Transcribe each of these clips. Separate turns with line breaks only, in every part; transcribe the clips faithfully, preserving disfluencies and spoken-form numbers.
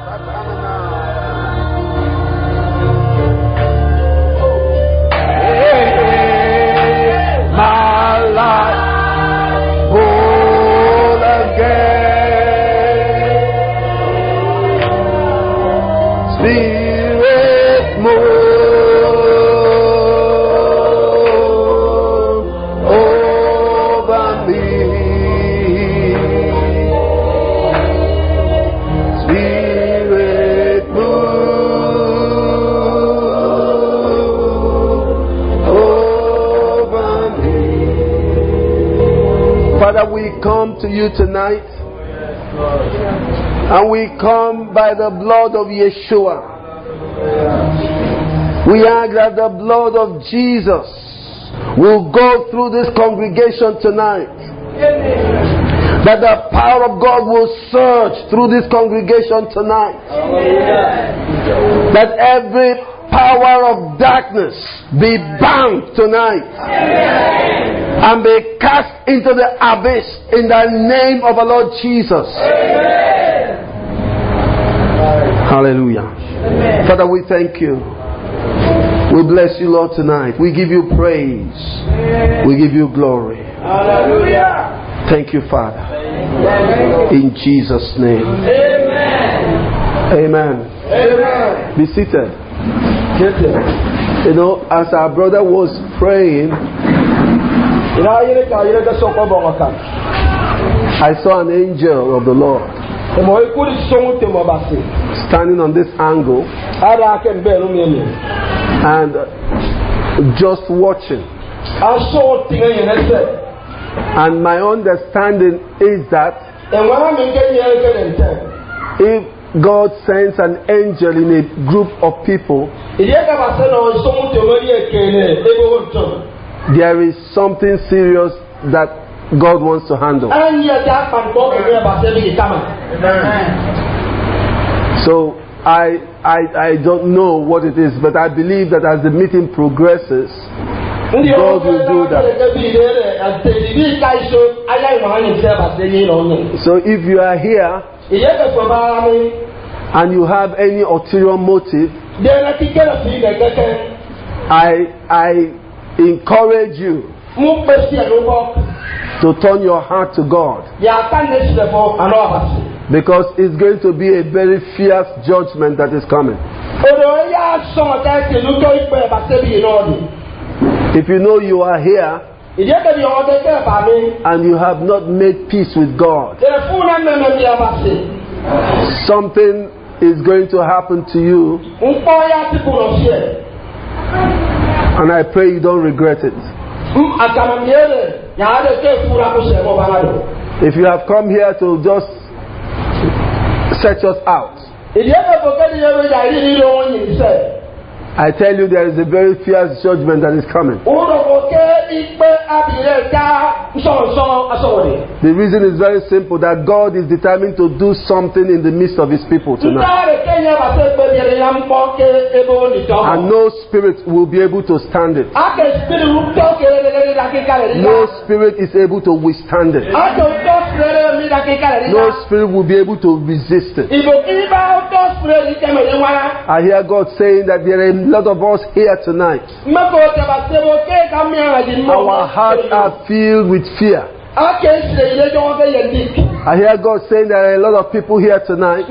My life whole again. Spirit move over me. Spirit move over me. Father, we come to you tonight, and we come by the blood of Yeshua. We ask that the blood of Jesus will go through this congregation tonight. That the power of God will surge through this congregation tonight. That every power of darkness be bound tonight. And be cast into the abyss in the name of our Lord Jesus. Hallelujah. Amen. Father, we thank you. We bless you, Lord, tonight. We give you praise. Amen. We give you glory. Hallelujah. Thank you, Father. Amen. In Jesus' name. Amen. Amen. Amen. Be seated. You know, as our brother was praying, I saw an angel of the Lord standing on this angle and just watching. And my understanding is that if God sends an angel in a group of people, there is something serious that God wants to handle. So I, I, I don't know what it is, but I believe that as the meeting progresses, God will do that. So if you are here and you have any ulterior motive, I, I encourage you to turn your heart to God, because it's going to be a very fierce judgment that is coming. If you know you are here and you have not made peace with God, something is going to happen to you, and I pray you don't regret it. If you have come here to just set us out, I tell you there is a very fierce judgment that is coming. The reason is very simple, that God is determined to do something in the midst of His people tonight. And no spirit will be able to stand it. No spirit is able to withstand it. No spirit will be able to resist it. I hear God saying that there are a lot of us here tonight. Our hearts are filled with fear. I hear God saying there are a lot of people here tonight.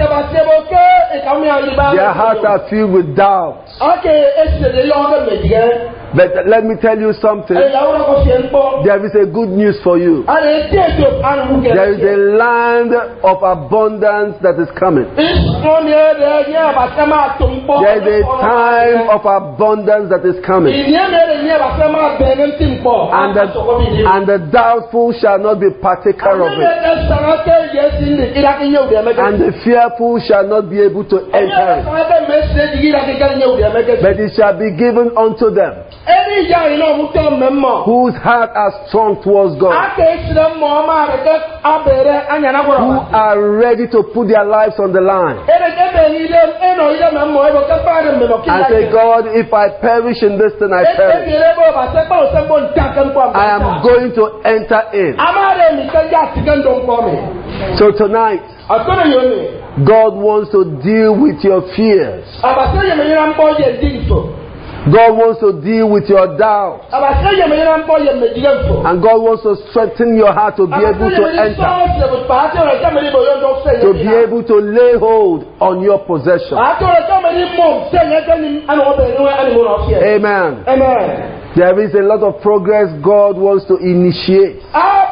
Their hearts are filled with doubt. But let me tell you something. There is a good news for you. There is a land of abundance that is coming. There is a time of abundance that is coming. And the, and the doubtful shall not be partaker of it. And the fearful shall not be able to enter it. But it shall be given unto them whose heart are strong towards God, who are ready to put their lives on the line and say, God, if I perish in this, then I perish. I am going to enter in. So tonight, God wants to deal with your fears. God wants to deal with your doubts. And God wants to strengthen your heart to be able to enter, to be able to lay hold on your possession. Amen. Amen. There is a lot of progress God wants to initiate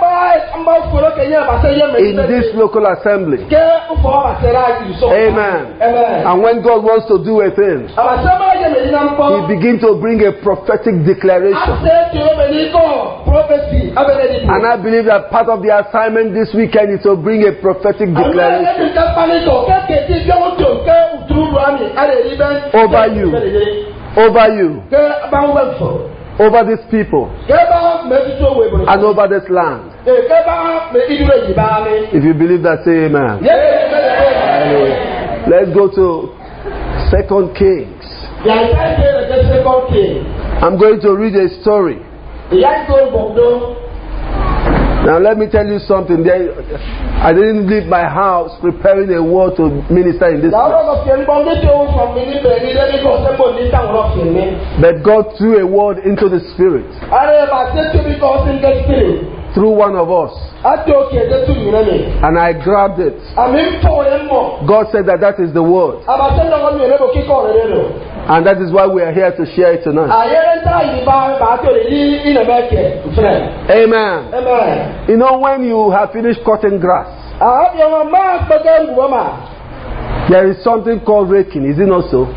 in this local assembly. Amen. And when God wants to do a thing, He begins to bring a prophetic declaration. And I believe that part of the assignment this weekend is to bring a prophetic declaration over you, over you, over these people, and over this land. If you believe that, say amen. Anyway, let's go to Second Kings. I'm going to read a story. Now let me tell you something. There, I didn't leave my house preparing a word to minister in this place. But God threw a word into the Spirit through one of us. And I grabbed it. God said that that is the word. And that is why we are here to share it tonight. Amen. Amen. You know, when you have finished cutting grass, there is something called raking, is it not so?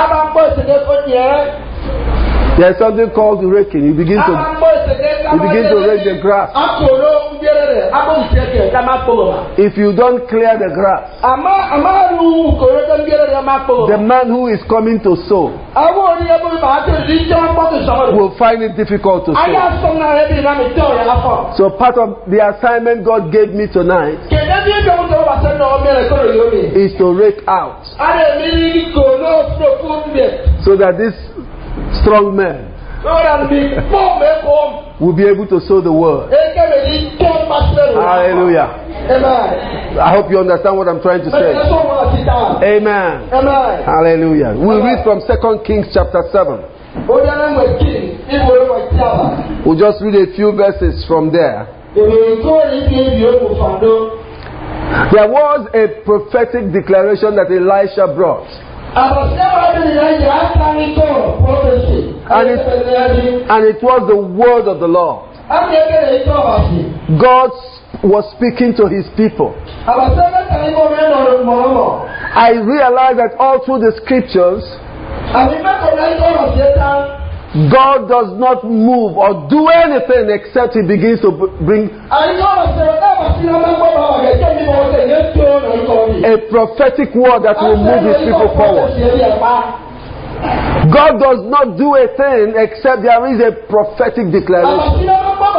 There is something called raking. You begin to you begin to rake the grass. If you don't clear the grass, the man who is coming to sow will find it difficult to sow. So part of the assignment God gave me tonight is to rake out, so that this strong men will be able to sow the word. Hallelujah. Amen. I hope you understand what I'm trying to say. Amen. Amen. Hallelujah. We'll read from Second Kings chapter seven. We'll just read a few verses from there. There was a prophetic declaration that Elisha brought. And it, and it was the word of the Lord. God was speaking to His people. I realized that all through the scriptures, God does not move or do anything except He begins to bring a prophetic word that will move His people forward. God does not do a thing except there is a prophetic declaration.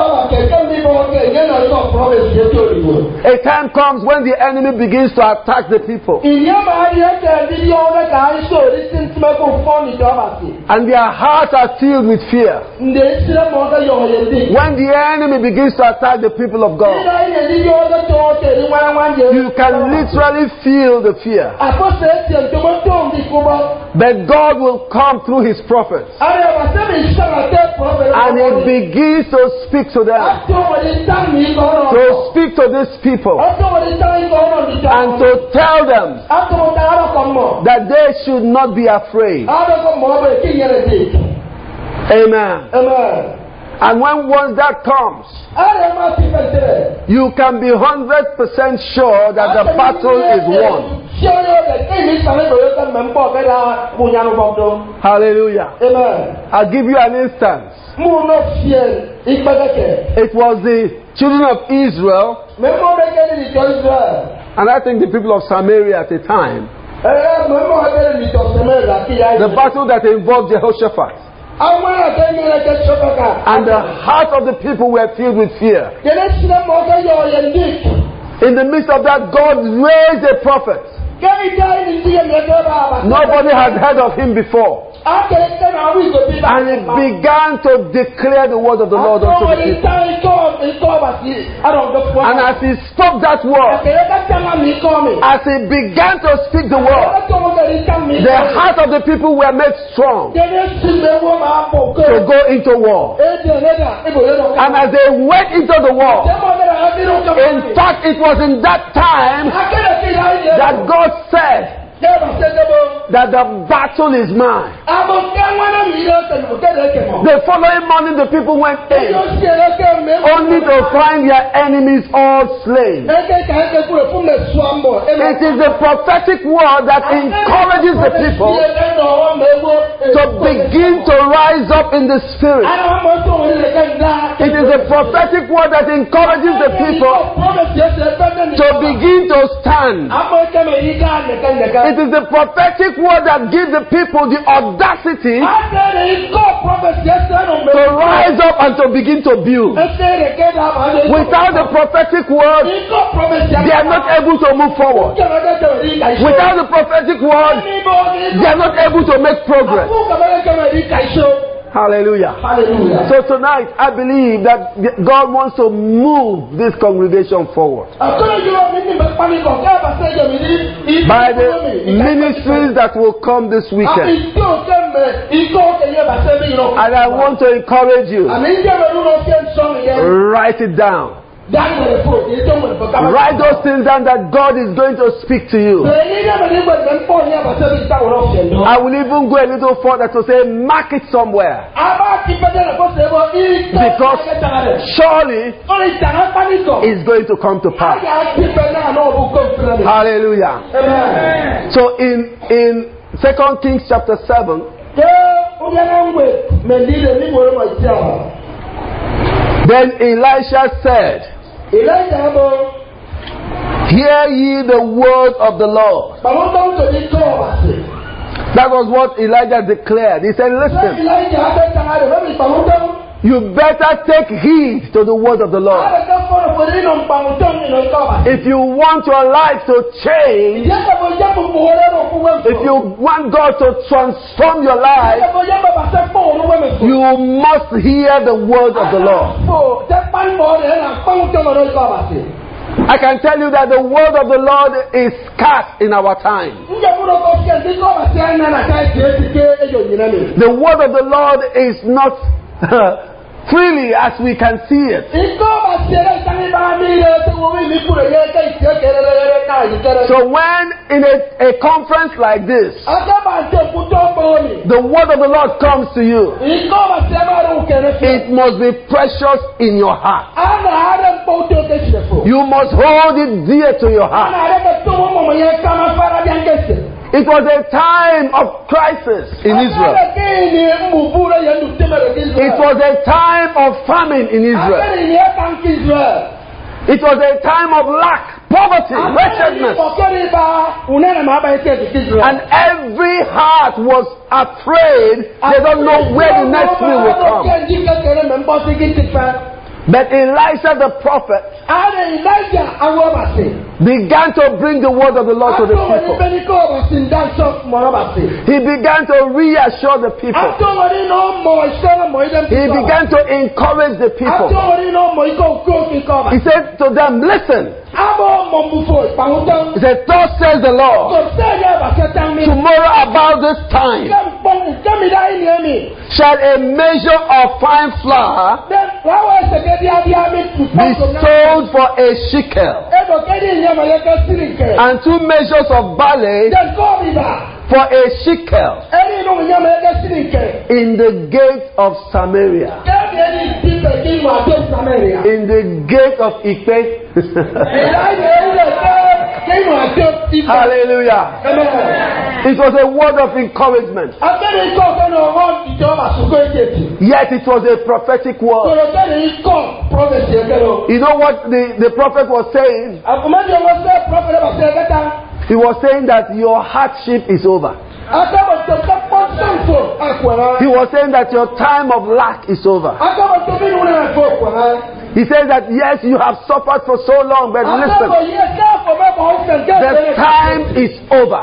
A time comes when the enemy begins to attack the people, and their hearts are filled with fear. When the enemy begins to attack the people of God, you can literally feel the fear. But God will come through His prophets, and He begins to speak to them, to speak to these people, and to tell them that they should not be afraid. Amen. Amen. And when once that comes, you can be one hundred percent sure that the battle is won. Hallelujah. Amen. I'll give you an instance. It was the children of Israel, and I think the people of Samaria at the time, the battle that involved Jehoshaphat. And the heart of the people were filled with fear. In the midst of that, God raised a prophet. Nobody had heard of him before. And he began to declare the word of the Lord unto the people. And as he spoke that word, as he began to speak the word, the heart of the people were made strong to go into war. And as they went into the war, in fact, it was in that time that God said that the battle is mine. The following morning, the people went in only to find their enemies all slain. It is the prophetic word that encourages the people to begin to rise up in the spirit. It is the prophetic word that encourages the people to begin to stand. It is the prophetic word that gives the people the audacity to rise up and to begin to build. Without the prophetic word, they are not able to move forward. Without the prophetic word, they are not able to make progress. Hallelujah. Hallelujah. So tonight, I believe that God wants to move this congregation forward by the ministries that will come this weekend. And I want to encourage you, write it down. Write those things down that God is going to speak to you. I will even go a little further to say, mark it somewhere. Because surely it's going to come to pass. Hallelujah. Amen. So in in Second Kings chapter seven, then Elisha said, hear ye the word of the Lord. That was what Elijah declared. He said, listen, you better take heed to the word of the Lord. If you want your life to change, if you want God to transform your life, you must hear the word of the Lord. I can tell you that the word of the Lord is scarce in our time. The word of the Lord is not freely as we can see it. So when in a, a conference like this, the word of the Lord comes to you, it must be precious in your heart. You must hold it dear to your heart. It was a time of crisis in Israel. It was a time of famine in Israel. It was a time of lack, poverty, wretchedness. And every heart was afraid. They don't know where the next meal will come. But Elisha the prophet began to bring the word of the Lord to the people. He began to reassure the people. He began to encourage the people. He said to them, listen. He said, thus says the Lord, tomorrow about this time shall a measure of fine flour be sold for a shekel, and two measures of barley for a shekel in the gate of Samaria. In the gate of Ipe. Hallelujah. It was a word of encouragement. Yet it was a prophetic word. You know what the, the prophet was saying? He was saying that your hardship is over. He was saying that your time of lack is over. He He says that yes, you have suffered for so long, but listen, the time is over.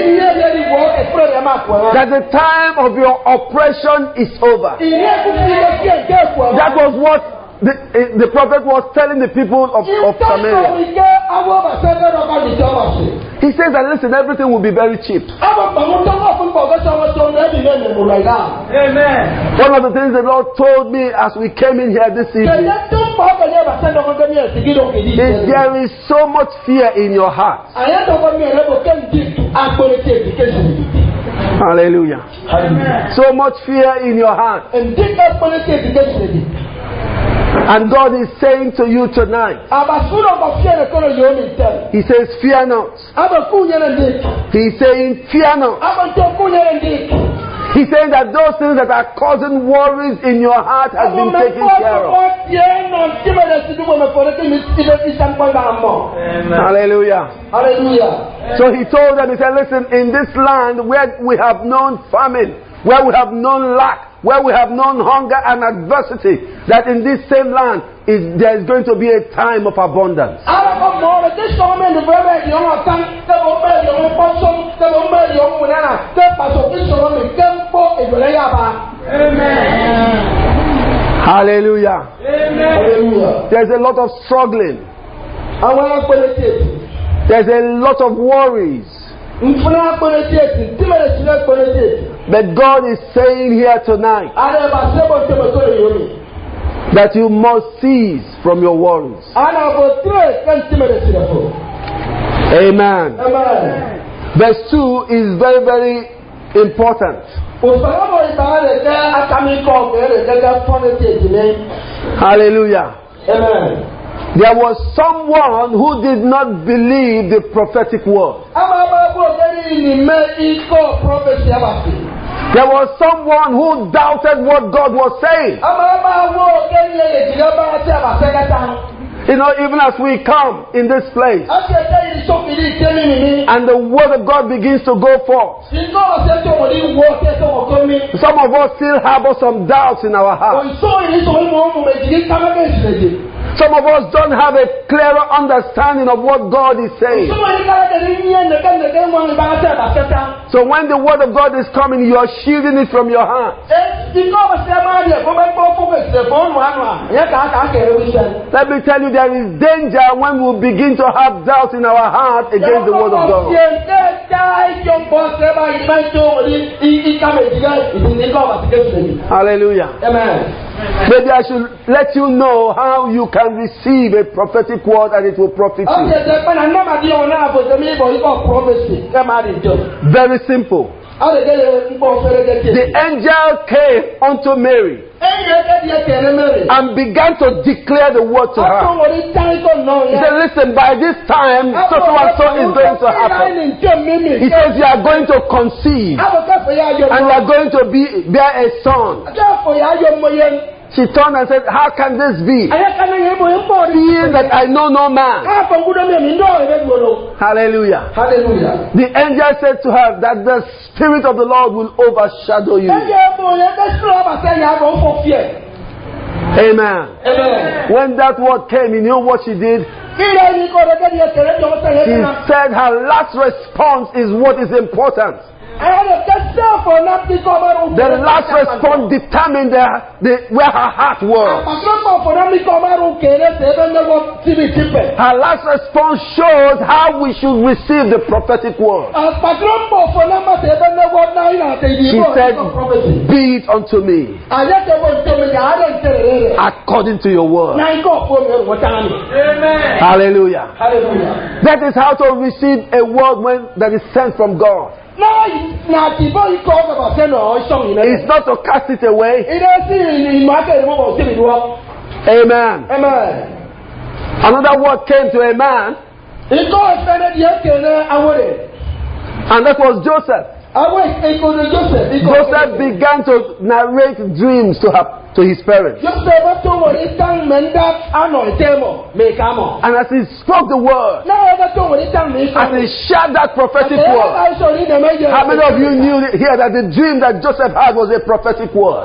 That the time of your oppression is over. That was what the, the prophet was telling the people of, of Samaria. He says that listen, everything will be very cheap.
Amen.
One of the things the Lord told me as we came in here this evening is there is so much fear in your heart. Hallelujah.
Amen.
So much fear in your heart. And God is saying to you tonight, He says, fear not. He's saying, fear not. He's saying that those things that are causing worries in your heart have been taken care of. Hallelujah.
Hallelujah.
So He told them, He said, listen, in this land where we have known famine, where we have known lack, where we have known hunger and adversity, that in this same land is there is going to be a time of abundance.
Amen.
Hallelujah.
Amen.
There's a lot of struggling. There's a lot of worries. But God is saying here tonight that you must cease from your worries. Amen.
Amen.
Verse two is very, very important. Hallelujah.
Amen.
There was someone who did not believe the prophetic word. There was someone who doubted what God was saying. You know, even as we come in this place and the word of God begins to go forth, some of us still harbor some doubts in our hearts. Some of us don't have a clearer understanding of what God is saying. So when the word of God is coming, you are shielding it from your heart. Let me tell you, there is danger when we begin to have doubt in our heart against the word of God. Hallelujah.
Amen.
Maybe I should let you know how you can receive a prophetic word and it will profit you. Very simple. The angel came unto Mary and began to declare the word to her. He said, listen, by this time, so and so is going to happen. He says, you are going to conceive and you are going to be bear a son. She turned and said, how can this be? Seeing that I know no man. Hallelujah.
Hallelujah.
The angel said to her that the Spirit of the Lord will overshadow you. Amen.
Amen.
When that word came, you know what she did? She said her last response is what is important. The last response determined the, the, where her heart was. Her last response shows how we should receive the prophetic word. She said, be it unto me according to your word.
Amen.
Hallelujah.
Hallelujah.
That is how to receive a word when that is sent from God. It's not to cast it away. Amen.
Amen.
Another word came to a man, and that was Joseph. Joseph began to narrate dreams to her, to his parents.
Yóò ṣe bá tó wọ̀ ní tán mẹ́ńdá àná ìtẹ́mọ̀ mẹ́ka mọ̀.
And as he spoke the word,
Náà wọ́n bá tó wọ̀ ní tán mẹ́ka.
as he shared that prophetic word, how many of you knew here that the dream that Joseph had was a prophetic word?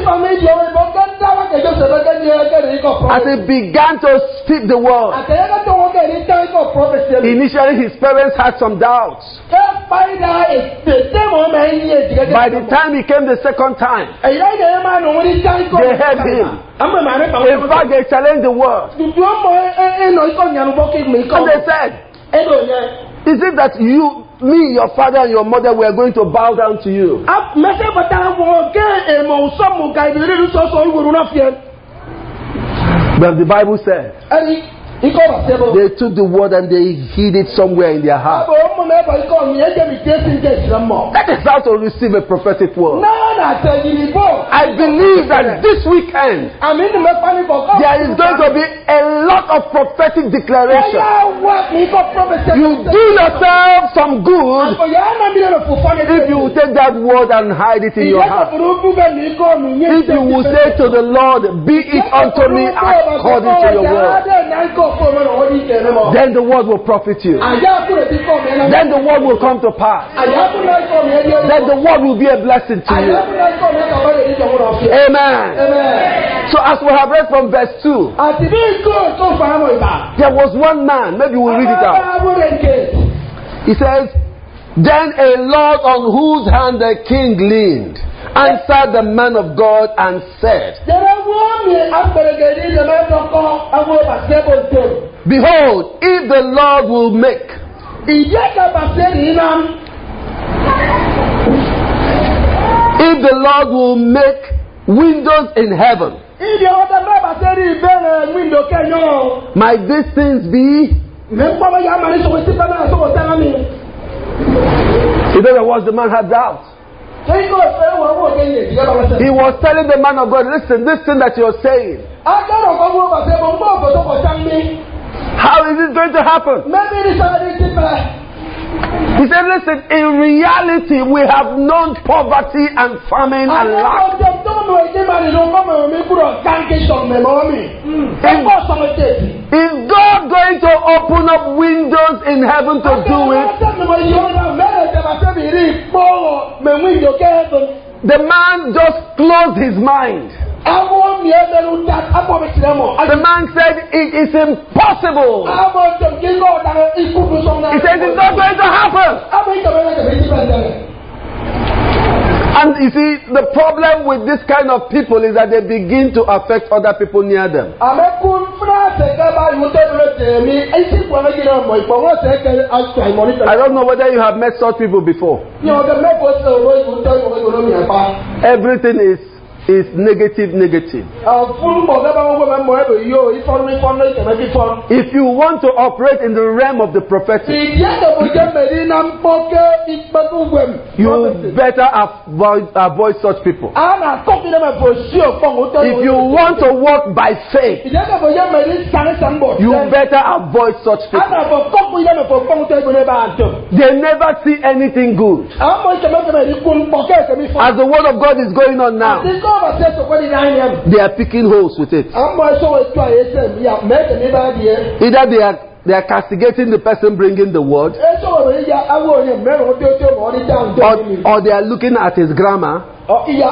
As he began to speak the word, initially his parents had some doubts. By the time he came the second time, they heard him. In fact, they challenged the word. And they said, is it that you, me, your father and your mother were going to bow down to you? But the Bible said, they took the word and they hid it somewhere in their heart. That is how to receive a prophetic word. I believe that this weekend there is going to be a lot of prophetic declaration. You do yourself some good if you take that word and hide it in your heart. If you will say to the Lord, be it unto me according to your word, then the word will profit you. Then the word will come to pass. Then the word will be a blessing to you. Amen. So as we have read from verse two, there was one man, maybe we'll read it out. He says, then a Lord on whose hand the king leaned answered the man of God and said, behold, if the Lord will make if the Lord will make windows in heaven, might these things be? In other words, the man had doubt. He was telling the man of God, listen, this thing that you're saying, how is it going to happen? He said, listen, in reality, we have known poverty and famine and lack. Is God going to open up windows in heaven to do it? The man just closed his mind. The man said, it is impossible. He said, it's not going to happen. And you see, the problem with this kind of people is that they begin to affect other people near them. I don't know whether you have met such people before. Everything is is negative, negative. If you want to operate in the realm of the prophetic, you better avoid, avoid such people. If you want to walk by faith, you better avoid such people. They never see anything good. As the word of God is going on now, they are picking holes with it. Either they are they are castigating the person bringing the word, or, or they are looking at his grammar, or they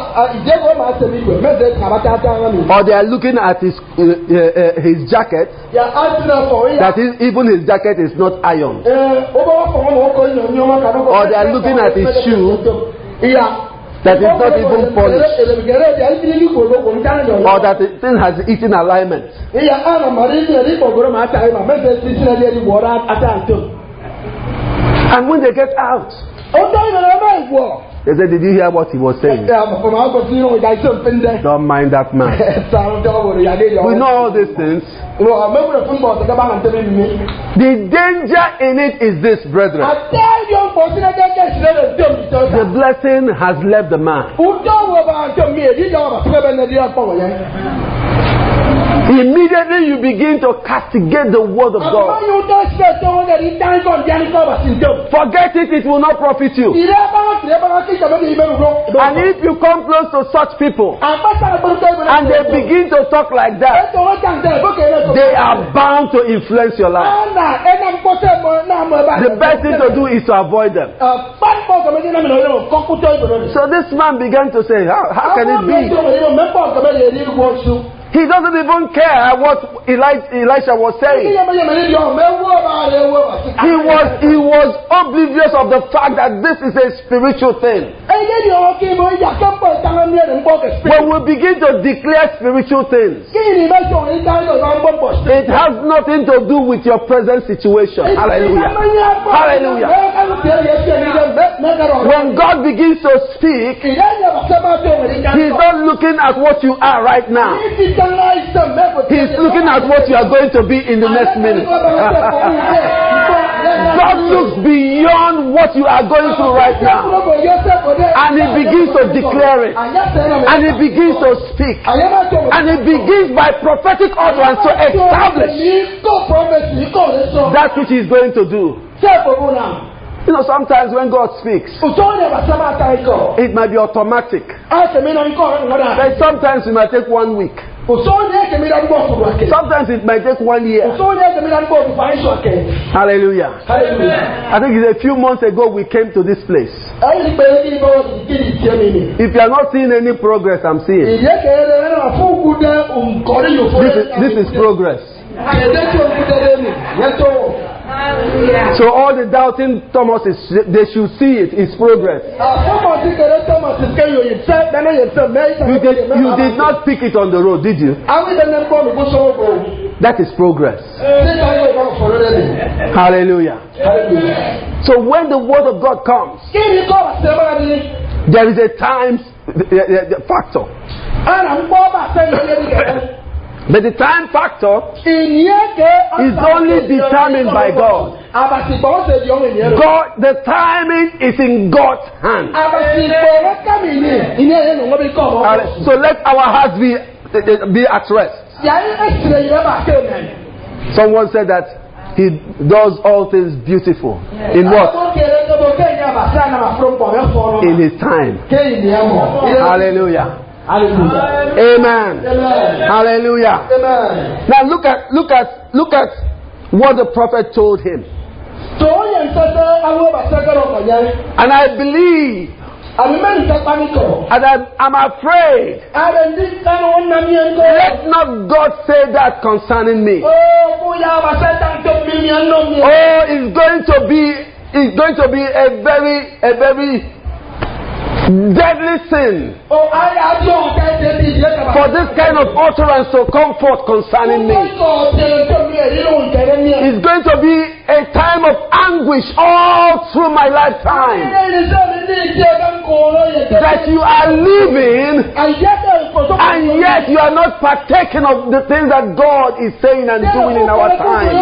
are looking at his uh, uh, his jacket. That is, even his jacket is not ironed. Or they are looking at his shoe that is not even polished, or that the thing has eaten alignment. And when they get out, they say, did you hear what he was saying? Don't mind that man. We know all these things. The danger in it is this, brethren. The blessing has left the man. Immediately you begin to castigate the word of God. Forget it, it will not profit you. And if you come close to such people and they begin to talk like that, they are bound to influence your life. The best thing to do is to avoid them. So this man began to say, how, how can it be? He doesn't even care what Eli- Elisha was saying. He was, he was oblivious of the fact that this is a spiritual thing. When we begin to declare spiritual things, it has nothing to do with your present situation. Hallelujah. Hallelujah. When God begins to speak, He's not looking at what you are right now. He's looking at what you are going to be in the next minute. God looks beyond what you are going through right now. And He begins to declare it. And He begins to speak. And He begins by prophetic utterance to establish that which He's going to do. You know, sometimes when God speaks, it might be automatic. But sometimes it might take one week. Sometimes it might take one year. Hallelujah. Hallelujah. I think it's a few months ago we came to this place. If you are not seeing any progress, I'm seeing. This is, this is progress. So all the doubting Thomases, they should see it. It's progress. You did, you did not pick it on the road, did you? That is progress. Hallelujah. So when the word of God comes, there is a time the, the, the factor. But the time factor is only determined by God. God, the timing is in God's hand. So let our hearts be be at rest. Someone said that He does all things beautiful. In what? In His time. Hallelujah. Hallelujah. Amen. Amen. Hallelujah. Amen. Now look at look at look at what the prophet told him. And I believe and I, I'm afraid. Let not God say that concerning me. Oh, it's going to be it's going to be a very a very deadly sin for this kind of utterance to come forth concerning me. It's going to be a time of anguish all through my lifetime. That you are living and yet you are not partaking of the things that God is saying and doing in our time.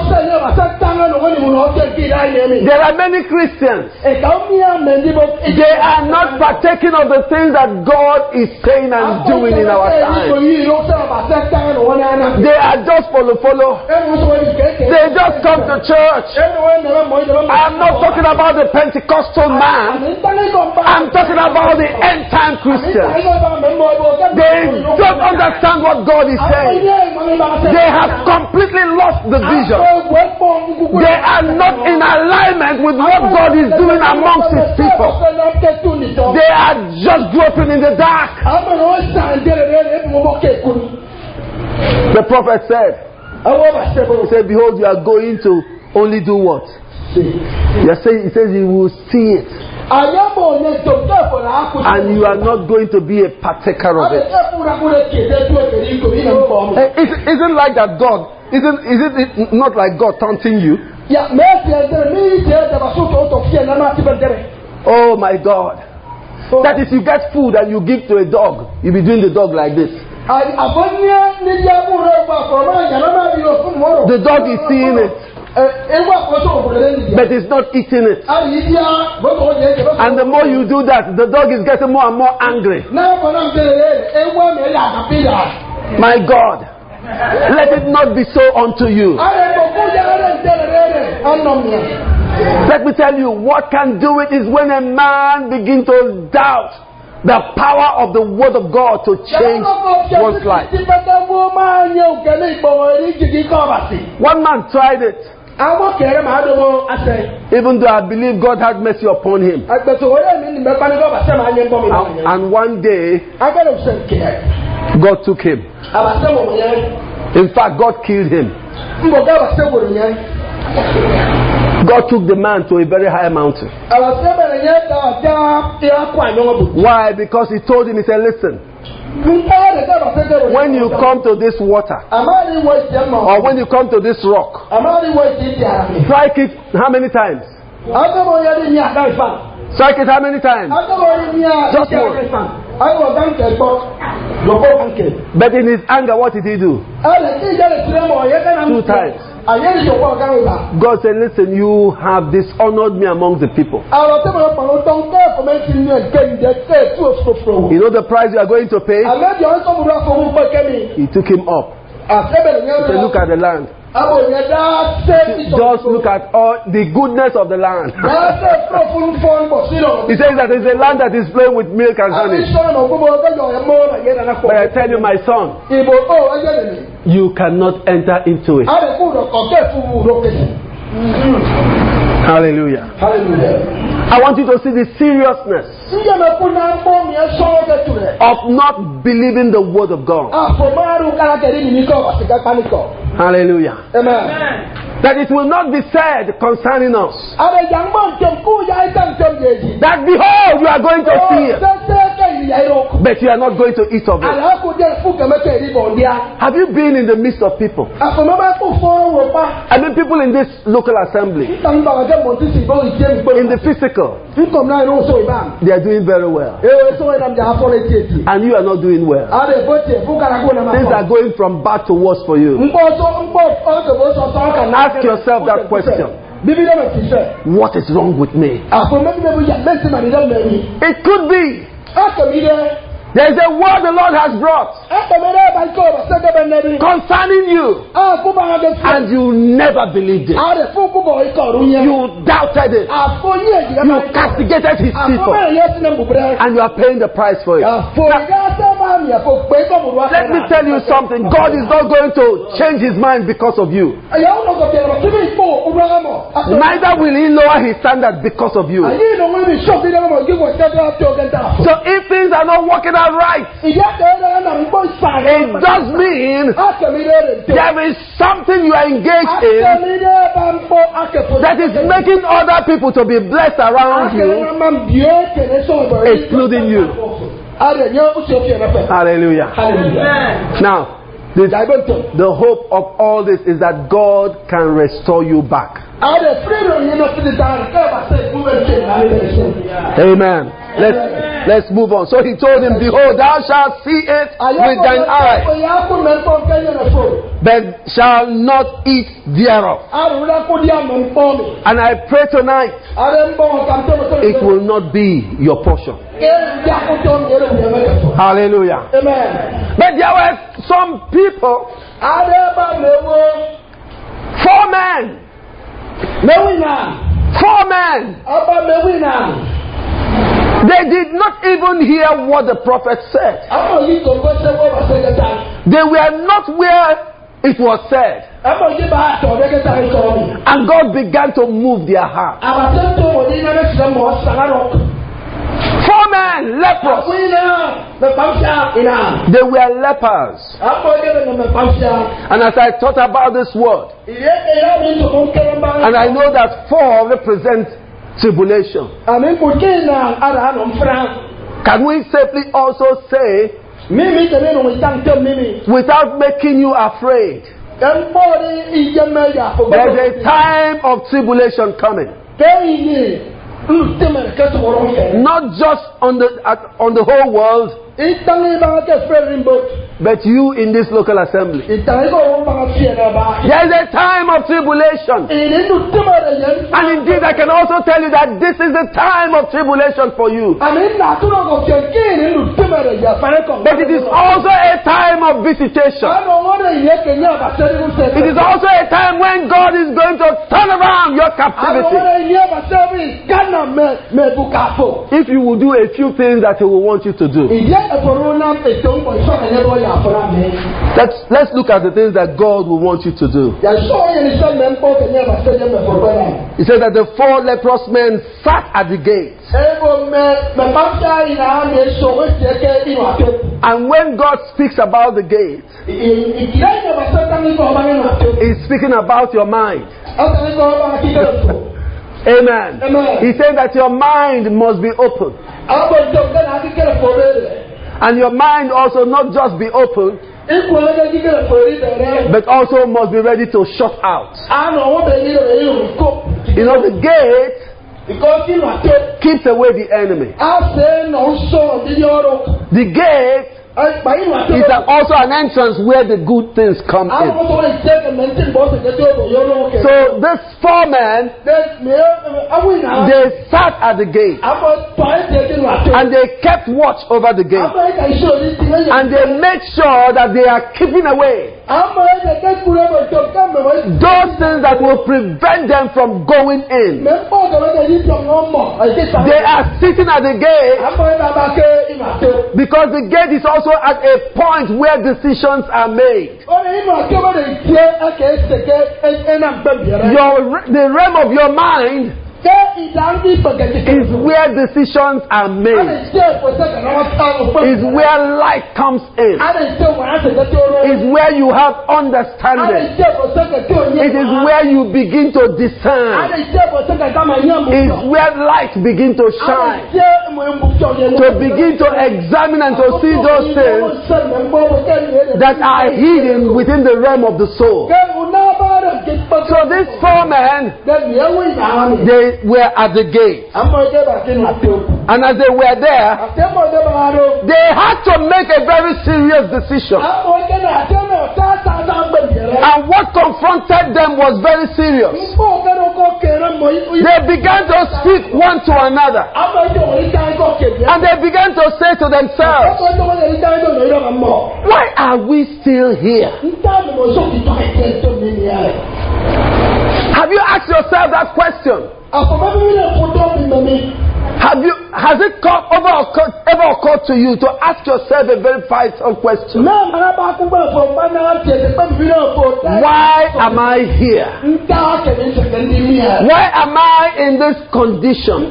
There are many Christians. They are not partaking of the things that God is saying and doing in our time. They are just follow follow. They just come to church. I am not talking about the Pentecostal man. I'm talking about the end time Christians. They don't understand what God is saying. They have completely lost the vision. They are not in alignment with what God is doing amongst His people. They are just groping in the dark. The prophet said, He said, behold, you are going to only do what? You are saying, He says you will see it. And you are not going to be a partaker of it. Is, isn't like that God, isn't, isn't it not like God taunting you? Oh my God. That is, you get food and you give to a dog. You be doing the dog like this. The dog is seeing it, but it's not eating it. And the more you do that, the dog is getting more and more angry. My God. Let it not be so unto you. Let me tell you, what can do it is when a man begins to doubt the power of the word of God to change one's life. One man tried it. Even though I believe God had mercy upon him. And, and one day, God took him. In fact, God killed him. God took the man to a very high mountain. Why? Because he told him, he said, listen, when you come to this water, or when you come to this rock, strike it how many times? Strike it how many times? Just once. But in his anger, what did he do? Two times. God said, listen, you have dishonored me among the people. You know the price you are going to pay? He took him up. He said, look at the land. Just look at all the goodness of the land. He says that it's a land that is flowing with milk and honey. But I tell you, my son, you cannot enter into it. Hallelujah. Hallelujah. I want you to see the seriousness of not believing the word of God. Hallelujah. Amen. That it will not be said concerning us that behold, you are going to see it, but you are not going to eat of it. Have you been in the midst of people? I mean, people in this local assembly, in the physical, they are doing very well, and you are not doing well. Things are going from bad to worse for you. Ask yourself that question. What is wrong with me? It could be there is a word the Lord has brought concerning you, and you never believed it. You doubted it. You castigated his people, and you are paying the price for it. Now, let me tell you something. God is not going to change his mind because of you. Neither will he lower his standard because of you. So if things are not working out right, it does mean there is something you are engaged in that is making other people to be blessed around you, including you. Hallelujah. Hallelujah. Now, this, the hope of all this is that God can restore you back. Amen. Let's, let's move on. So he told him, behold, thou shalt see it with thine eye, but shall not eat thereof. And I pray tonight, it will not be your portion. Hallelujah. Amen. But there were some people, four men, four men, they did not even hear what the prophet said. They were not where it was said. And God began to move their heart. Four men, lepers. They were lepers. And as I thought about this word, and I know that four represent tribulation, can we safely also say, without making you afraid, there's a time of tribulation coming? Not just on the uh, on the whole world,
Ìtàngé bá kẹ́ fẹ́ rí mbó.
But you in this local assembly,
Ìtàngé kò wọ́n bá fi ẹ̀rọ bá.
there is a time of tribulation.
Ìnínú tìmọ̀ rẹ̀ yẹn.
And indeed, I can also tell you that this is the time of tribulation for you.
Àmì nàtúrọ̀ kò fi kí ìnínú tìmọ̀ rẹ̀ yẹn fẹ́rẹ́ kọ̀.
But it is also a time of visitation.
Àná wọ́n rẹ̀ yẹ kẹ́nyẹ́ àbàṣẹ́ nínú sẹ́yìn.
It is also a time when God is going to turn around your
Àná
captivity.
wọ́n rẹ̀ yẹ àbàṣẹ́ mi Ghana mẹ́ mẹ́bùkàfọ̀.
If you will do a few things that He will want you to do.
Ìyẹ́ ẹ̀fọ̀rọ̀ náà ètò ń bọ̀ ìṣọ̀kan yẹn lọ́ọ́ yà àfọ̀rọ̀ mi.
Let's, let's look at the things that God will want you to do.
Yàtọ̀ yẹn ní sẹ́ mẹ́ńpọ̀ kẹ́nyẹ́ àbàṣẹ́ yẹn mẹ́fọ̀rọ̀ náà.
He said that the four leprous men sat at the gate.
Ego mẹ́ mẹ́fàṣẹ́ ìnáwó mi sọ wọ́n ti ẹ̀kẹ́ inú àtẹ́.
And when God speaks about the gate,
Ìkìlẹ̀ yẹn àbàṣẹ́ tán ní sọ ọba nínú àtẹ́.
He's speaking about your mind.
Ọ̀sẹ̀ ní sọ ọba kíkẹ́ tó.
Amen.
Amen.
He said that your mind must be open.
Àwọn ìjọba náà kíkẹ́ fọ̀ rẹ̀.
And your mind also not just be open,
Ìkùnlẹ̀ kíkẹ́ fọ̀ rí bẹ̀rẹ̀.
but also must be ready to shut out.
Àná wọ́n bẹ̀ yí rẹ̀ yóò kó.
You know, the gate
Ìkọ́ sínú àtẹ́.
keeps away the enemy.
A ṣe é nà ń sọ ọ̀dí ọ̀rọ̀.
The gate
Àgbà inú àtẹ́.
is a- also an entrance where the good things come
Àwọn
in.
ọmọ sọ̀rọ̀ ìṣe kẹ̀mẹ́ntì bọ́ọ̀sì kẹ́tẹ́ ọ̀dọ̀ yọ̀ lọ́wọ́ kẹ̀.
So this four men,
Àwọn ìnáwó.
they sat at the gate
Àwọn tọ́yẹ̀ tẹ̀ sínú àtẹ́.
and they kept watch over the gate.
Àwọn ìka iṣẹ́ òní ti lẹ́yìn.
And they made sure that they are keeping away
Àwọn ẹ̀jẹ̀ kẹ́kùrẹ́ bọ̀ jọ kámẹ́wọ́.
those things that will prevent them from going in.
Mẹ́fọ́ ọ̀gẹ̀rẹ̀ yìí jọ wọ́n mọ̀.
They are sitting at the gate
Àwọn ẹ̀jẹ̀ bá ké inú àtẹ́.
because the gate is also at a point where decisions are made.
Ó ní inú àtẹ́ wọ́n lè tiẹ́ ẹ̀kẹ́ ẹ̀ṣẹ̀kẹ́ ẹ̀nà gbẹ̀bìẹ̀rẹ̀.
Your, the realm of your mind
Ṣé ìdáńdí pẹ̀kẹ̀tì
is where decisions are
A lè
made,
ṣe ìfọ̀sẹ̀kẹ̀ náà wọ́n sáwọn fún
is where light comes in,
A lè ṣe wọ́n á ṣẹ̀kẹ́ tí ó rọ́.
is where you have
A lè
understanding,
ṣe ìfọ̀sẹ̀kẹ̀ tí ó yẹ.
it is where you begin to
A
discern,
lè ṣe ìfọ̀sẹ̀kẹ̀ tá máa yẹ mú
is
sọ.
where light begin to
A lè
shine,
ṣe ìmọ̀ ìmùsọ̀ yẹn.
to begin to examine and to see those things that are hidden within the realm of the soul. So these four men, they were at the gate. And as they were there, they had to make a very serious decision. And what confronted them was very serious. They began to speak one to another. And they began to say to themselves, why are we still here? Have you asked yourself that question? Have you, has it come, ever, occurred, ever occurred to you to ask yourself a very vital question? Why am I here? Why am I in this condition?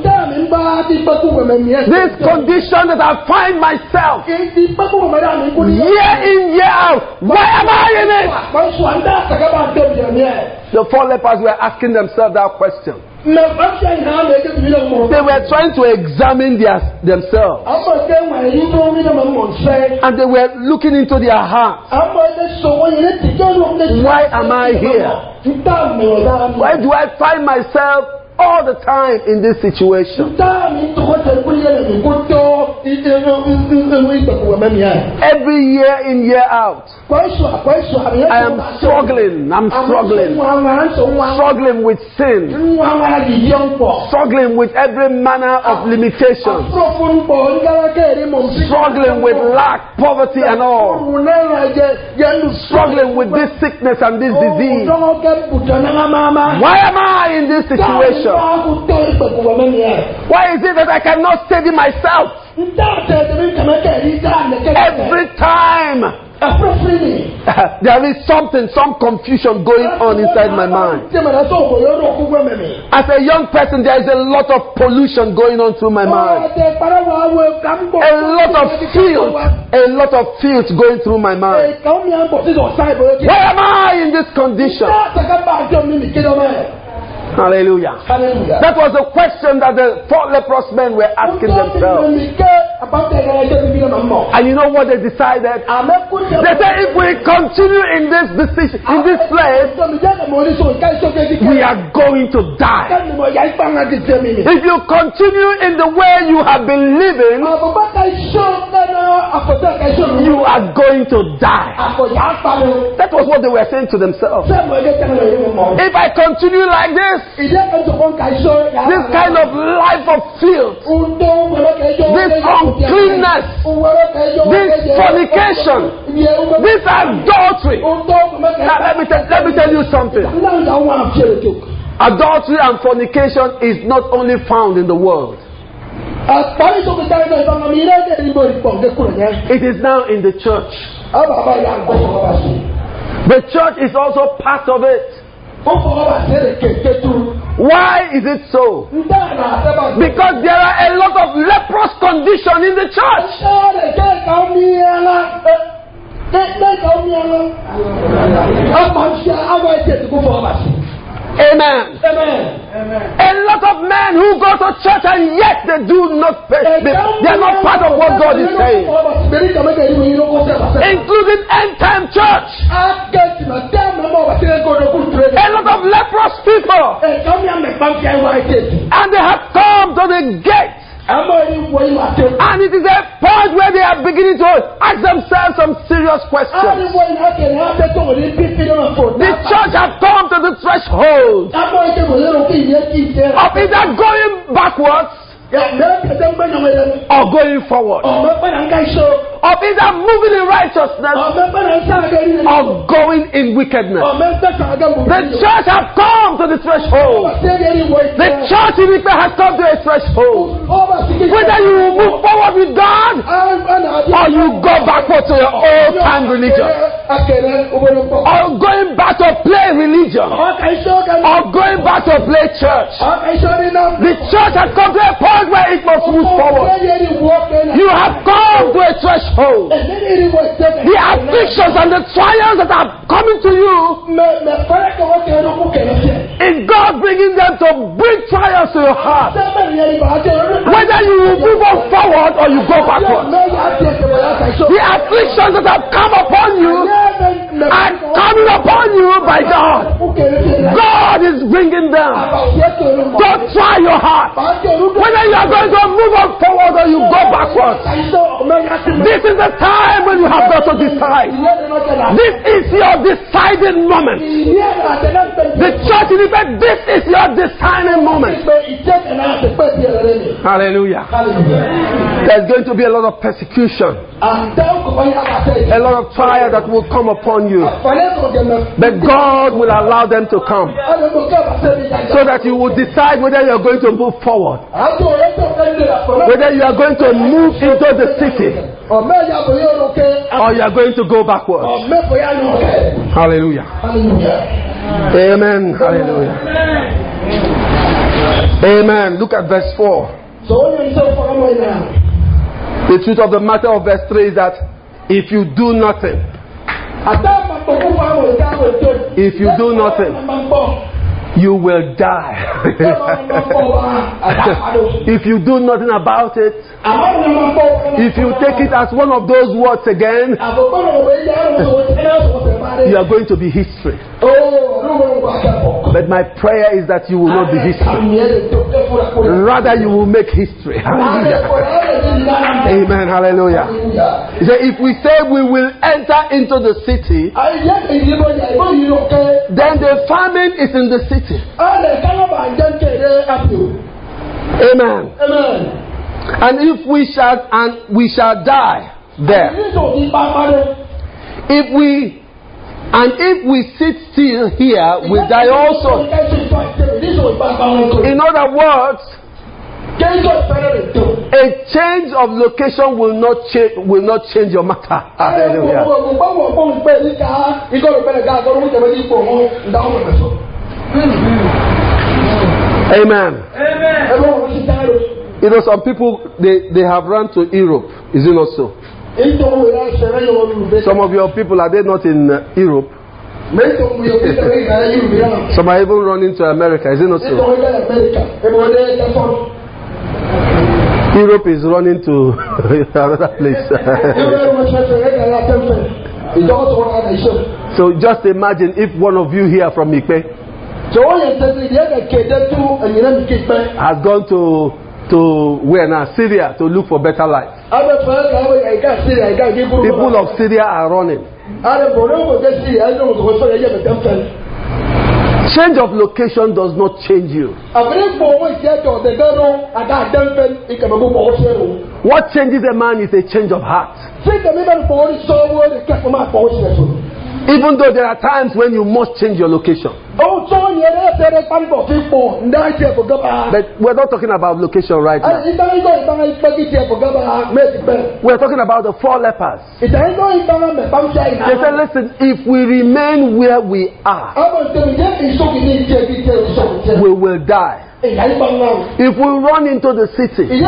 This condition that I find myself year in, year out. Why am I in it? The four lepers were asking themselves that question. They were trying to examine their, themselves. And they were looking into their hearts. Why am I here? Why do I find myself all the time in this situation? Every year in, year out, I am struggling. I'm struggling. Struggling with sin. Struggling with every manner of limitation. Struggling with lack, poverty, and all. Struggling with this sickness and this disease. Why am I in this situation? Why is it that I cannot steady myself? Every time there is something, some confusion going on inside my mind. As a young person, there is a lot of pollution going on through my mind. A lot of fields, a lot of fields going through my mind. Why am I in this condition? Hallelujah.
Hallelujah.
That was a question that the four leprous men were asking themselves. And you know what they decided? They said, if we continue in this decision, in this place, we are going to die. If you continue in the way you have been living, You are going to die. That was what they were saying to themselves. If I continue like this, this kind of life of filth, this uncleanness, this fornication, this adultery. Now, let me, t- let me tell you something. Adultery and fornication is not only found in the world. It is now in the church. The church is also part of it. Why is it so? Because there are a lot of leprous condition in the church. Amen. Amen. A lot of men who go to church and yet they do not pay. They, they are not part of what God is saying. Including end time church. A lot of leprous people. And they have come to the gate. And it is a point where they are beginning to ask themselves some serious questions. The church has come to the threshold of either going backwards or going forward, of either moving in righteousness or going in wickedness. The church has come to the threshold. The church in Ipe has come to a threshold. Whether you will move forward with God or you go backward to your old time religion, or going back to play religion, or going back to play church. The church has come to a point where it must move forward. You have come to a threshold. The afflictions and the trials that are coming to you, is God bringing them to bring trials to your heart. Whether you will move on forward or you go backward. The afflictions that have come upon you are coming upon you by God. God is bringing them to try your heart. Whether you are going to move on forward or you go backwards. This is the time when you have got to decide. This is your deciding moment. The church in Ipe, this is your deciding moment. Hallelujah. There's going to be a lot of persecution. A lot of trial that will come upon you. But God will allow them to come. So that you will decide whether you are going to move forward. Whether you are going to move into the city. Or you are going to go backwards. Hallelujah. Amen. Hallelujah. Amen. Look at verse four. The truth of the matter of verse three is that if you do nothing, if you do nothing, you will die. If you do nothing about it, if you take it as one of those words again, you are going to be history. But my prayer is that you will not be history. Rather, you will make history. Hallelujah. Amen. Hallelujah. He said, if we say we will enter into the city, then the famine is in the city. Amen. Amen. And if we shall and we shall die there. If we and if we sit still here, we die also. In other words, a change of location will not change will not change your matter. Hallelujah. Amen. Amen. You know, some people they, they have run to Europe. Is it not so? Some of your people, are they not in uh, Europe? Some are even running to America. Is it not so? Europe is running to another place. So just imagine if one of you here from Ipe has gone to to where now? Syria, to look for better life. People of Syria are running. Change of location does not change you. What changes a man is a change of heart. Even though there are times when you must change your location. But we're not talking about location right now. We're talking about the four lepers. They said, listen, if we remain where we are, we will die. If we run into the city, it,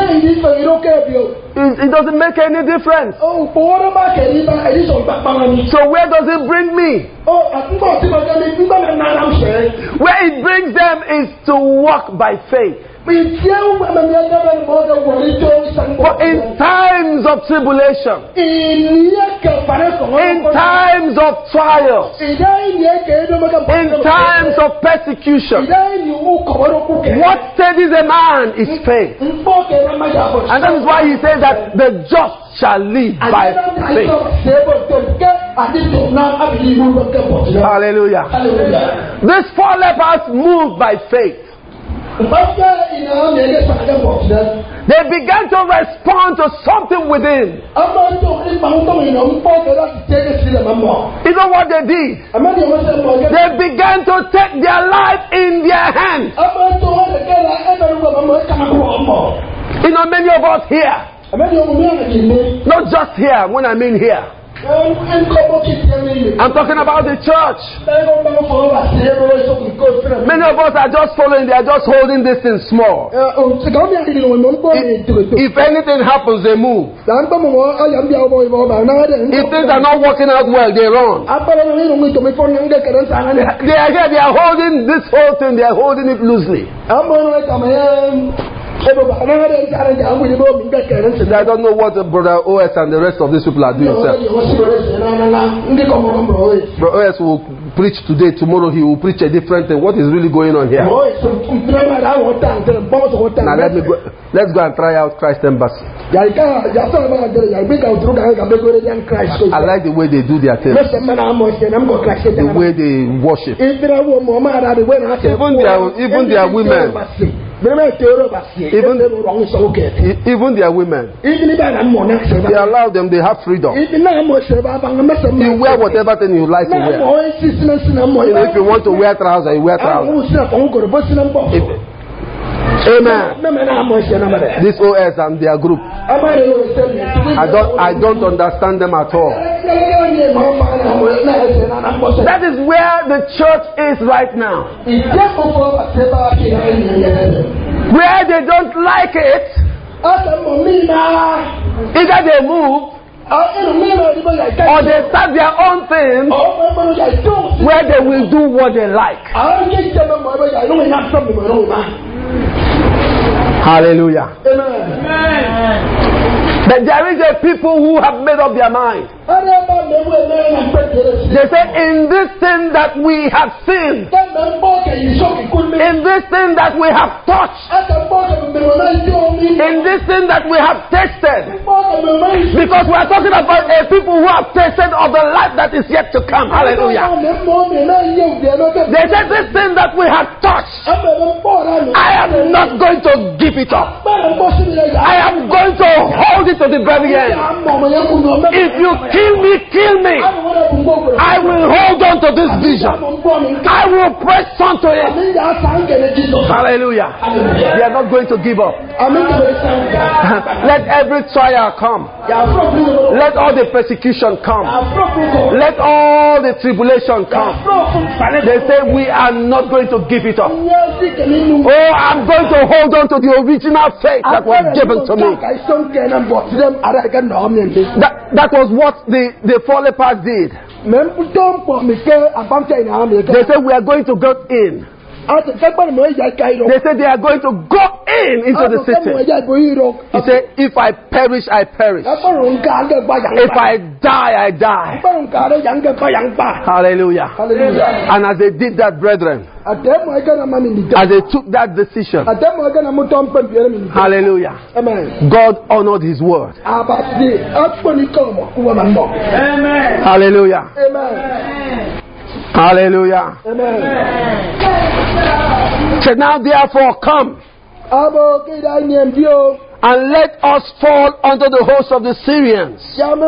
it doesn't make any difference. So where does it bring me? Where it brings them is to walk by faith. But in times of tribulation, in times of trials, in times of persecution, what steadies a man is faith. And that is why he says that the just shall live by faith. Hallelujah. Hallelujah. These four lepers moved by faith. They began to respond to something within. You know what they did? They began to take their life in their hands. You know, many of us here, not just here, when I mean here, I'm talking about the church. Many of us are just following, they are just holding this thing small. If, if anything happens, they move. If things are not working out well, they run. They are here, they are holding this whole thing, they are holding it loosely. I don't know what Brother O S and the rest of these people are doing. Brother O S will preach today, tomorrow he will preach a different thing. What is really going on here? Now let me go, let's go and try out Christ Embassy. I like the way they do their thing. The way they worship. Even their, even their women. Even, even their women, they allow them, they have freedom. You wear whatever thing you like to wear. You know, if you want to wear trousers, you wear trousers. If, amen. This O S and their group, I don't, I don't understand them at all. That is where the church is right now. Where they don't like it, either they move or they start their own thing where they will do what they like. Hallelujah. Amen. But there is a people who have made up their mind. They say, in this thing that we have seen, in this thing that we have touched, in this thing that we have tasted, because we are talking about a people who have tasted of the life that is yet to come. Hallelujah. They say, this thing that we have touched, I am not going to give it up. I am going to hold it to the very end. If you kill me, kill me. I will hold on to this vision. I will press on to it. Hallelujah. They are not going to give up. Let every trial come. Let all the persecution come. Let all the tribulation come. They say we are not going to give it up. Oh, I'm going to hold on to the original faith that was given to me. That, that was what the, the four lepers did. They said we are going to go in. They said they are going to go in into the city. He said, if I perish, I perish. If I die, I die. Hallelujah.
Hallelujah.
And as they did that, brethren, as they took that decision, hallelujah,
Amen.
God honored his word.
Amen.
Hallelujah.
Amen.
Hallelujah.
Amen.
So now therefore come and let us fall under the host of the Syrians.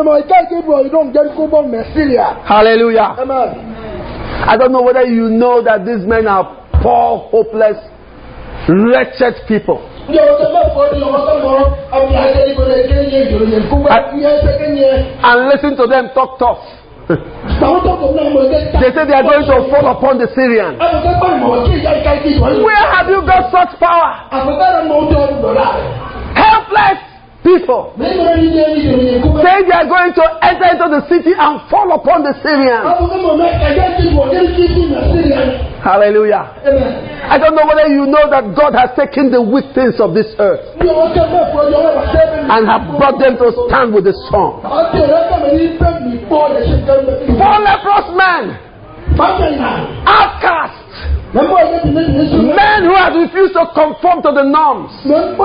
Hallelujah.
Amen.
I don't know whether you know that these men are poor, hopeless, wretched people. And listen to them talk tough. They say they are going to fall upon the Syrians. Where have you got such power? Helpless people say they are going to enter into the city and fall upon the Syrians. Hallelujah. I don't know whether you know that God has taken the weak things of this earth and have brought them to stand with the strong. Four leprous men, outcasts, men who have refused to conform to the norms,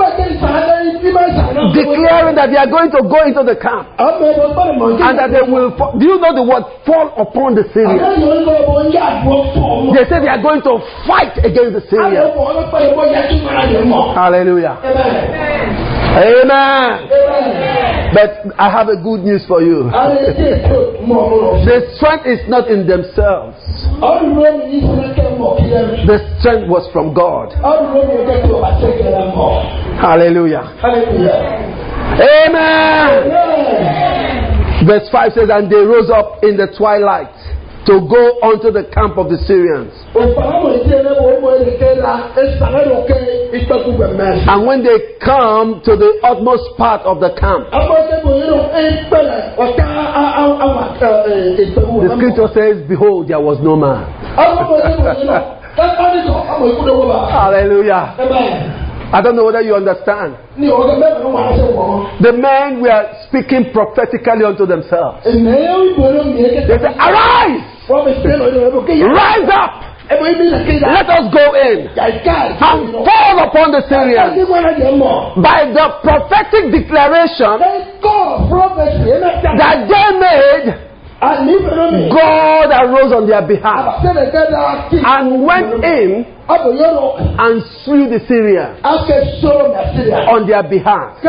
declaring that they are going to go into the camp and that they will fall. Do you know the word fall upon the Syrians? They say they are going to fight against the Syrians. Hallelujah. Amen. But I have a good news for you. The strength is not in themselves. The strength was from God. Hallelujah. Amen. Verse five says, and they rose up in the twilight to go unto the camp of the Syrians. And when they come to the utmost part of the camp, the scripture says, behold, there was no man. Hallelujah. I don't know whether you understand. The men were speaking prophetically unto themselves. They said, arise! Rise up! Let us go in and fall upon the Syrians. By the prophetic declaration that they made, God arose on their behalf and went in and slew the Syrians on their behalf.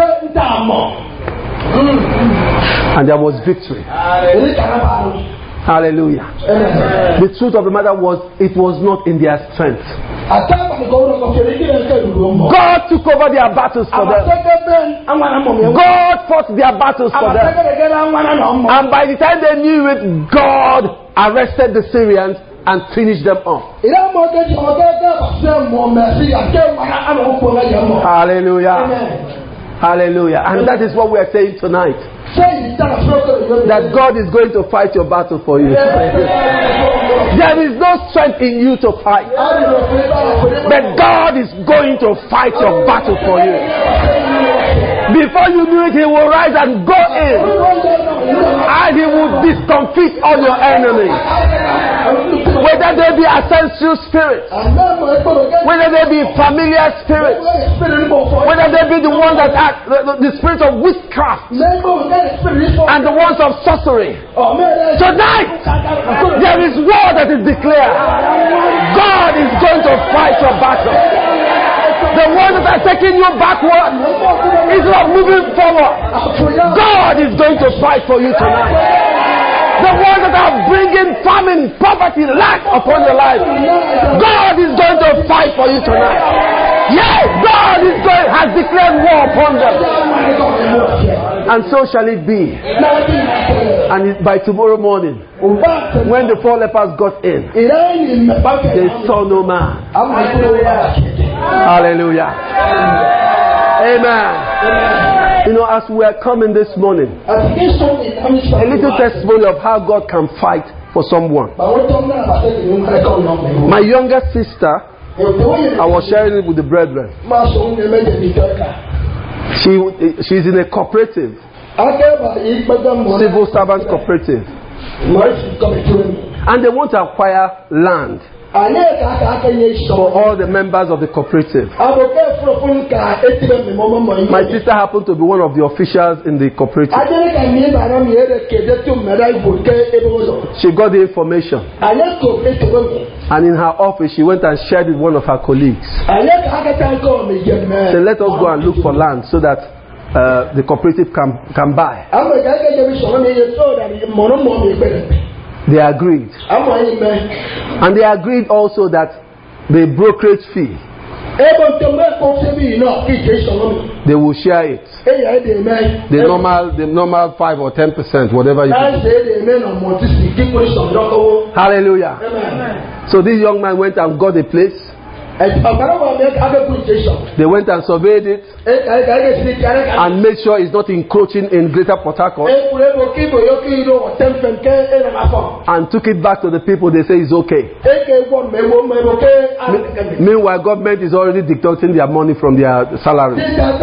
And there was victory. Hallelujah. Amen. The truth of the matter was, it was not in their strength. God took over their battles for them. God fought their battles for them. And by the time they knew it, God arrested the Syrians and finished them off. Hallelujah. Amen. Hallelujah. And that is what we are saying tonight. That God is going to fight your battle for you. There is no strength in you to fight. But God is going to fight your battle for you. Before you do it, He will rise and go in. And He will discomfit all your enemies. Whether they be ancestral spirits, whether they be familiar spirits, whether they be the ones that act, the, the spirit of witchcraft and the ones of sorcery. Tonight, there is war that is declared. God is going to fight your battle. The ones that are taking you backward is not moving forward. God is going to fight for you tonight. The ones that are bringing famine, poverty, lack upon your life, God is going to fight for you tonight. Yes, God is going, has declared war upon them. And so shall it be. And it, by tomorrow morning, when the four lepers got in, they saw no man. Hallelujah. Amen. You know, as we are coming this morning, a little testimony of how God can fight for someone. My younger sister I was sharing it with the brethren. She she's in a cooperative, civil servants cooperative, and they want to acquire land for all the members of the cooperative. My sister happened to be one of the officials in the cooperative. She got the information, and in her office she went and shared with one of her colleagues. So let us go and look for land so that uh, the cooperative can, can buy. They agreed. And they agreed also that the brokerage fee, they will share it. The normal, the normal five or ten percent, whatever you can. Hallelujah. Amen. So this young man went and got a place. They went and surveyed it and made sure it's not encroaching in Greater Port Harcourt, and took it back to the people. They say it's okay. Meanwhile, government is already deducting their money from their salary.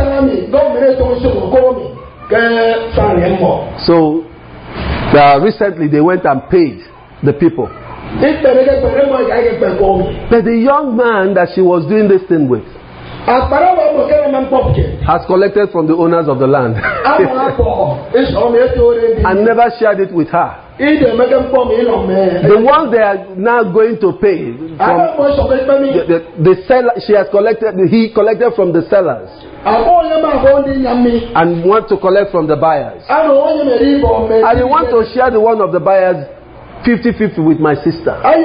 So uh, recently they went and paid the people. But the young man that she was doing this thing with has collected from the owners of the land and never shared it with her. The ones they are now going to pay from the, the, the seller, she has collected, he collected from the sellers and want to collect from the buyers, and you want to share the one of the buyers fifty fifty with my sister. My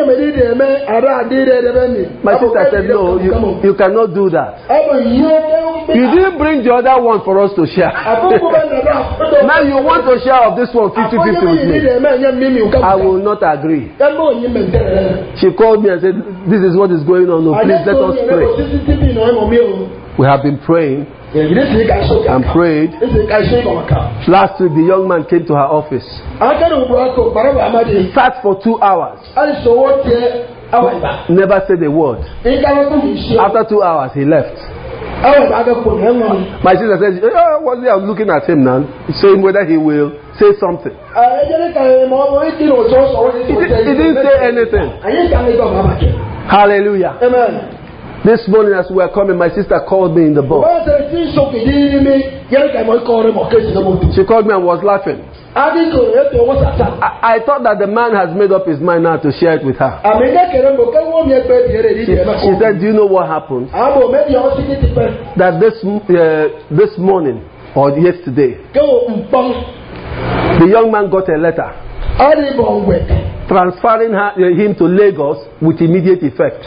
sister said, no, you, you cannot do that. You didn't bring the other one for us to share. Now you want to share of this one fifty fifty with me. I will not agree. She called me and said, this is what is going on. No, please let us pray. We have been praying and prayed. Last week the young man came to her office. He sat for two hours. Never said a word. After two hours he left. My sister said, oh, what's he looking at him now, saying whether he will say something. He, he didn't say anything. Hallelujah. Amen. This morning as we were coming, my sister called me in the bus. She called me and was laughing. I, I thought that the man has made up his mind now to share it with her. She, she said, do you know what happened? That this, uh, this morning or yesterday, the young man got a letter transferring her, uh, him to Lagos with immediate effect.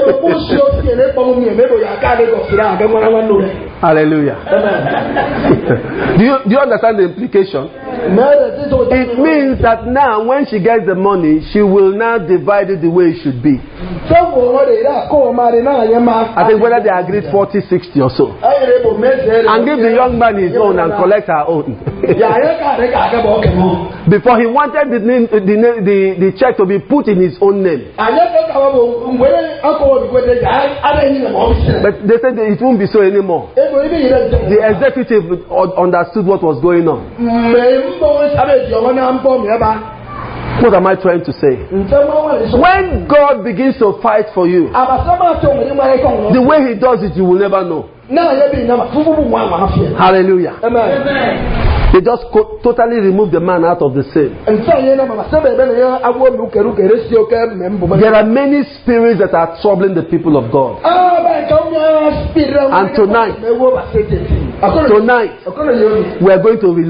Hallelujah. do, you, do you understand the implication? It means that now when she gets the money, she will now divide it the way it should be. I think whether they agreed forty sixty or so, and give the young man his own and collect her own. Before he wanted the, name, the, the, the check to be put in his own name. But they said that it won't be so anymore. The executive understood what was going on. What am I trying to say? When God begins to fight for you, the way he does it, you will never know. Hallelujah. Amen. They just co- totally remove the man out of the sin. There are many spirits that are troubling the people of God. And tonight, tonight, we are going to release